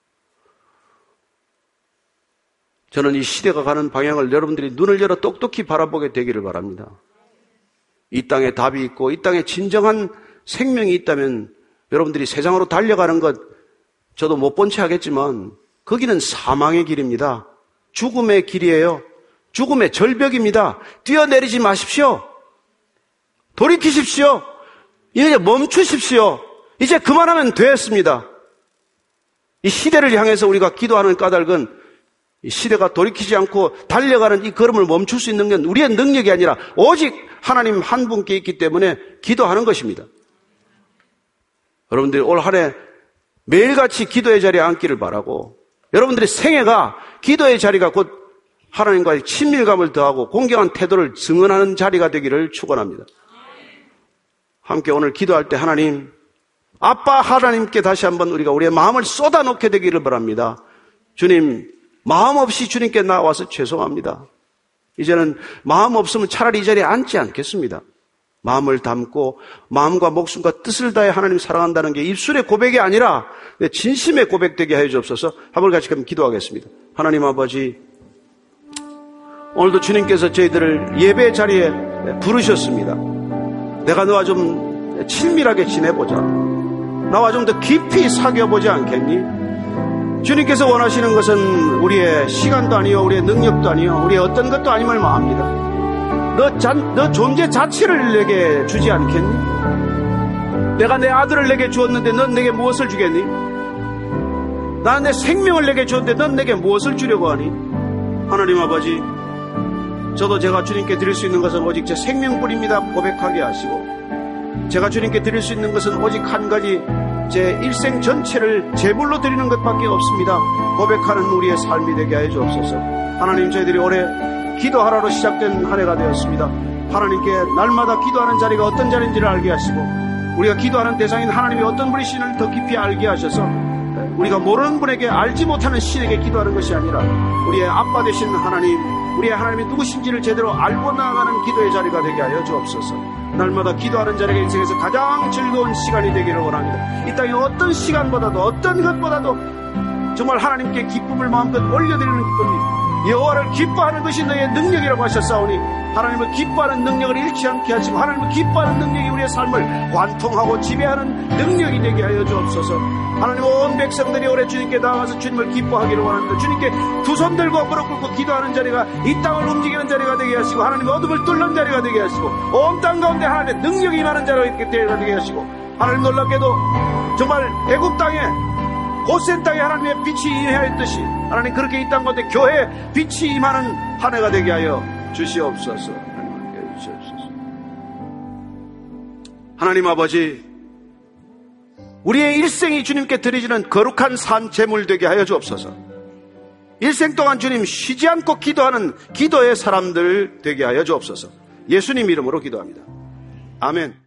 A: 저는 이 시대가 가는 방향을 여러분들이 눈을 열어 똑똑히 바라보게 되기를 바랍니다. 이 땅에 답이 있고 이 땅에 진정한 생명이 있다면 여러분들이 세상으로 달려가는 것 저도 못 본 채 하겠지만 거기는 사망의 길입니다. 죽음의 길이에요. 죽음의 절벽입니다. 뛰어내리지 마십시오. 돌이키십시오. 이제 멈추십시오. 이제 그만하면 됐습니다. 이 시대를 향해서 우리가 기도하는 까닭은 이 시대가 돌이키지 않고 달려가는 이 걸음을 멈출 수 있는 건 우리의 능력이 아니라 오직 하나님 한 분께 있기 때문에 기도하는 것입니다. 여러분들이 올 한 해 매일같이 기도의 자리에 앉기를 바라고 여러분들의 생애가 기도의 자리가 곧 하나님과의 친밀감을 더하고 공경한 태도를 증언하는 자리가 되기를 축원합니다. 함께 오늘 기도할 때 하나님, 아빠 하나님께 다시 한번 우리가 우리의 마음을 쏟아놓게 되기를 바랍니다. 주님, 마음 없이 주님께 나와서 죄송합니다. 이제는 마음 없으면 차라리 이 자리에 앉지 않겠습니다. 마음을 담고 마음과 목숨과 뜻을 다해 하나님 사랑한다는 게 입술의 고백이 아니라 진심의 고백되게 하여 주옵소서. 한번 같이 그럼 기도하겠습니다. 하나님 아버지, 오늘도 주님께서 저희들을 예배 자리에 부르셨습니다. 내가 너와 좀 친밀하게 지내보자. 나와 좀 더 깊이 사귀어보지 않겠니? 주님께서 원하시는 것은 우리의 시간도 아니요, 우리의 능력도 아니요, 우리의 어떤 것도 아님을 마합니다. 너 존재 자체를 내게 주지 않겠니? 내가 내 아들을 내게 주었는데 넌 내게 무엇을 주겠니? 나는 내 생명을 내게 주었는데 넌 내게 무엇을 주려고 하니? 하나님 아버지, 저도 제가 주님께 드릴 수 있는 것은 오직 제 생명뿐입니다 고백하게 하시고, 제가 주님께 드릴 수 있는 것은 오직 한 가지 제 일생 전체를 제물로 드리는 것밖에 없습니다 고백하는 우리의 삶이 되게 하여 주옵소서. 하나님, 저희들이 올해 기도하라로 시작된 한 해가 되었습니다. 하나님께 날마다 기도하는 자리가 어떤 자리인지를 알게 하시고, 우리가 기도하는 대상인 하나님이 어떤 분이신지를 더 깊이 알게 하셔서 우리가 모르는 분에게, 알지 못하는 신에게 기도하는 것이 아니라 우리의 아빠 되신 하나님, 우리의 하나님이 누구신지를 제대로 알고 나아가는 기도의 자리가 되게 하여 주옵소서. 날마다 기도하는 자리가 인생에서 가장 즐거운 시간이 되기를 원합니다. 이 땅의 어떤 시간보다도, 어떤 것보다도 정말 하나님께 기쁨을 마음껏 올려드리는 기쁨이, 여호와를 기뻐하는 것이 너의 능력이라고 하셨사오니, 하나님을 기뻐하는 능력을 잃지 않게 하시고 하나님을 기뻐하는 능력이 우리의 삶을 관통하고 지배하는 능력이 되게 하여 주옵소서. 하나님, 온 백성들이 올해 주님께 나와서 주님을 기뻐하기를 원합니다. 주님께 두 손 들고 무릎 꿇고 기도하는 자리가 이 땅을 움직이는 자리가 되게 하시고, 하나님 어둠을 뚫는 자리가 되게 하시고, 온 땅 가운데 하나님의 능력이 임하는 자리가 되게 하시고, 하나님 놀랍게도 정말 애굽 땅에, 고센 땅에 하나님의 빛이 임하였듯이 하나님 그렇게 이 땅 가운데 교회에 빛이 임하는 한 해가 되게 하여 주시옵소서. 하나님 아버지, 우리의 일생이 주님께 드리지는 거룩한 산 제물 되게 하여 주옵소서. 일생 동안 주님 쉬지 않고 기도하는 기도의 사람들 되게 하여 주옵소서. 예수님 이름으로 기도합니다. 아멘.